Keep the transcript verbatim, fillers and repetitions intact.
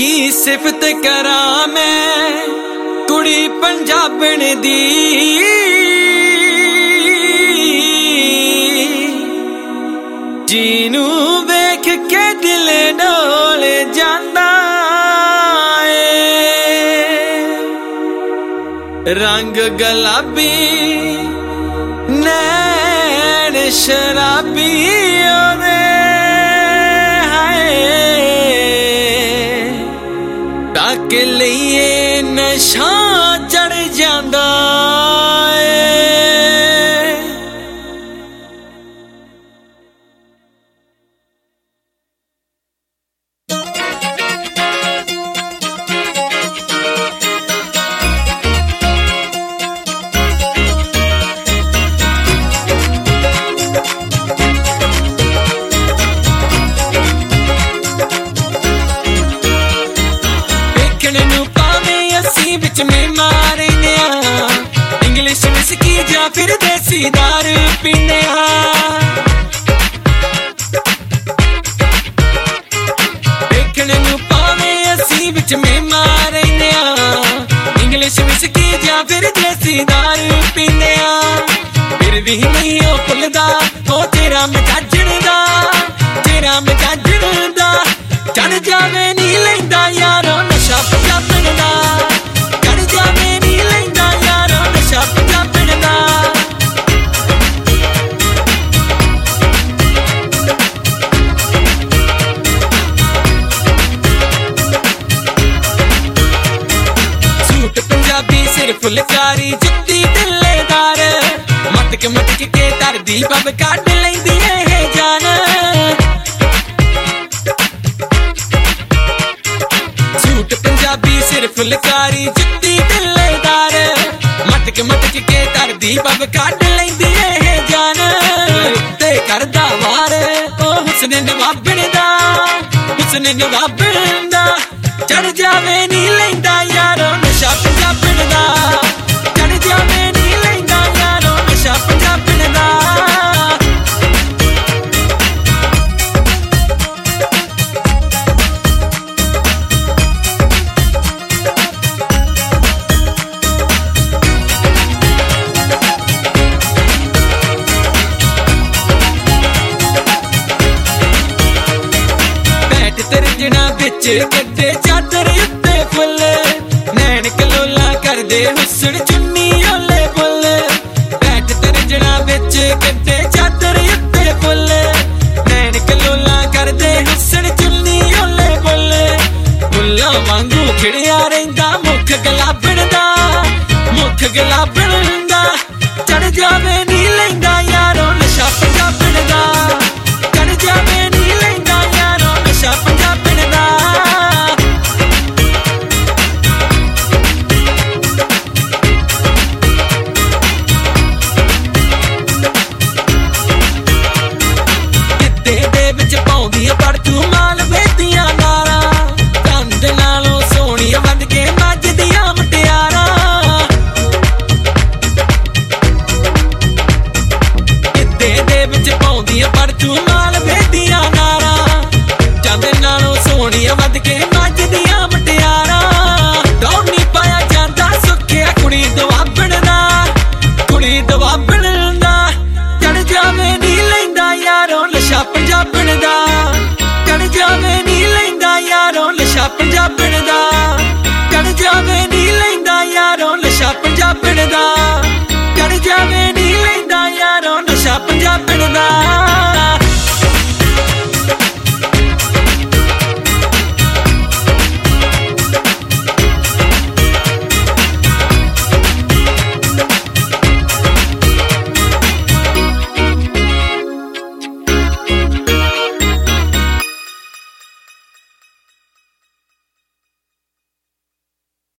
की सिफत करा मैं कुड़ी पंजाबन दी जीनू वेख के दिल डोल जांदा है रंग गुलाबी नैन शराबी ओदे के लिए नशा चढ़ जांदा इंग्लिश विस्की जा फिर देसी दारू पीने देखने नू पावे असी विच में मारे इंग्लिश विस्की जा फिर देसी दारू पीने फिर भी नहीं ओ भुलदा ओ तेरा मजाजण दा तेरा मजाजण दा चढ़ जावे नी लैंदा यारो नशा पंजाबण दा फुलकारी जुत्ती ढिल्लेदार मटक मटक के धरदी पब कट लैंदी है जान सूट पंजाबी सिर फुलकारी जुत्ती ढिल्लेदार मटक मटक के धरदी पब कट लैंदी है जान ते करदा वार ओ हुस्न नवाबण दा हुस्न नवाबण दा चढ़ जावे नी लैंदा यारो नशा पंजाबण दा चढ़ जावे नी लैंदा यारो नशा पंजाबण दा बैठ तरजना बिच गड्डे चादर उत्ते फुल नैन कलोला करदे हुस्न चुन्नी ओले फुल बैठ तरजना बिच गड्डे चादर उत्ते फुल नैन कलोला करदे हुस्न चुन्नी ओले फुल फुल्लां वांगू खिड़िया रहिंदा मुख गुलाबण दा मुख गुलाबण दा चढ़ जावे नी लैंदा यारो नशा पंजाबण दा चढ़ जावे नी लैंदा यारो नशा पंजाबण दा पर तू माल वेदियां नारा कंध नालों सोहणियां वध के मजदियां मुटियारा किते दे विच पाउंदियां पर तू माल वेदियां नारा चंद नालों सोहणियां वध के मजदियां मुटियारा दौड़ नहीं पाया जांदा सुखिया कुड़ी दवाबण दा कुड़ी दवाबण दा चढ़ जावे नी लैंदा यारो नशा पंजाबण दा चढ़ जावे नी लैंदा यारो नशा पंजाबण दा चढ़ जावे नी लैंदा यारो नशा पंजाबण दा